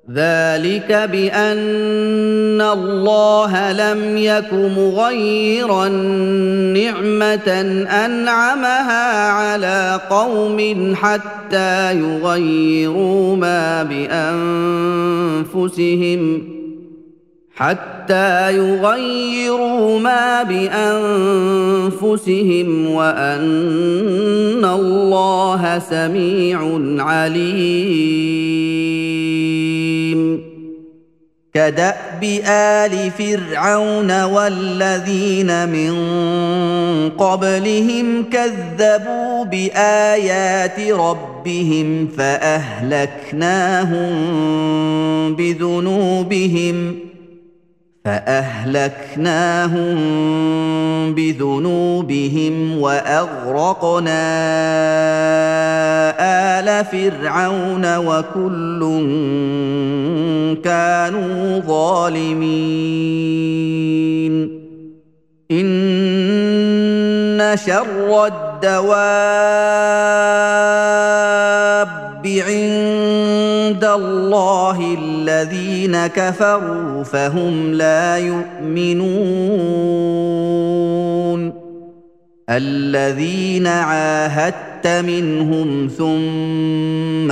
ذلك بان الله لم يك مغيرا نعمه انعمها على قوم حتى يغيروا ما بانفسهم وان الله سميع عليم كدأب آل فرعون والذين من قبلهم كذبوا بآيات ربهم فأهلكناهم بذنوبهم وأغرقنا آل فرعون وكل كانوا ظالمين إن شر الدواب عند الله الذين كفروا فهم لا يؤمنون الذين عاهدت منهم ثم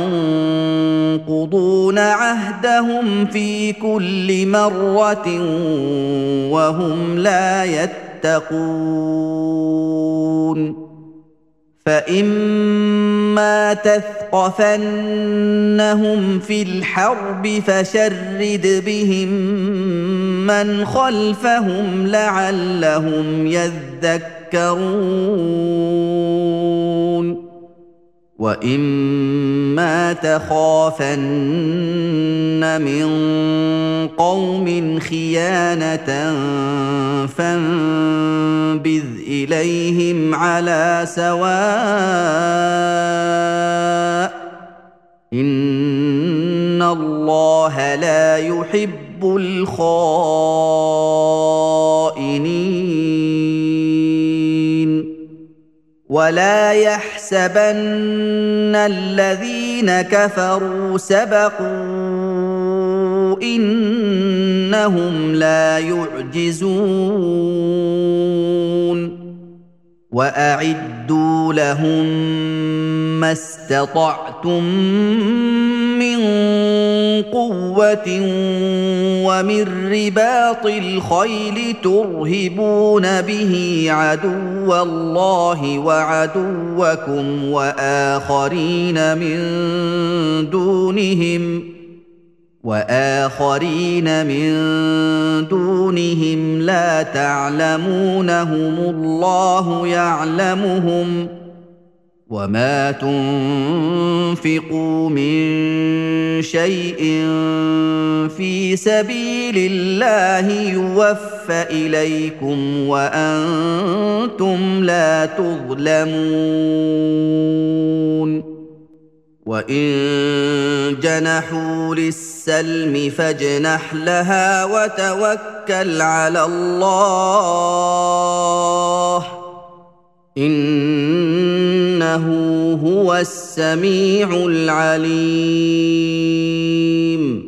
ينقضون عهدهم في كل مرة وهم لا يتقون فإما تثقفنهم في الحرب فشرد بهم من خلفهم لعلهم يذكرون وإما تخافن من قوم خيانة فانبذ إليهم على سواء إن الله لا يحب الخائنين ولا يحسبن الذين كفروا سبقوا إنهم لا يعجزون وأعدوا لهم ما استطعتم من قوة ومن رباط الخيل ترهبون به عدو الله وعدوكم وآخرين من دونهم لا تعلمونهم الله يعلمهم وما تنفقوا من شيء في سبيل الله يوفى إليكم وأنتم لا تظلمون وإن جنحوا للسلم فاجنح لها وتوكل على الله إنه هو السميع العليم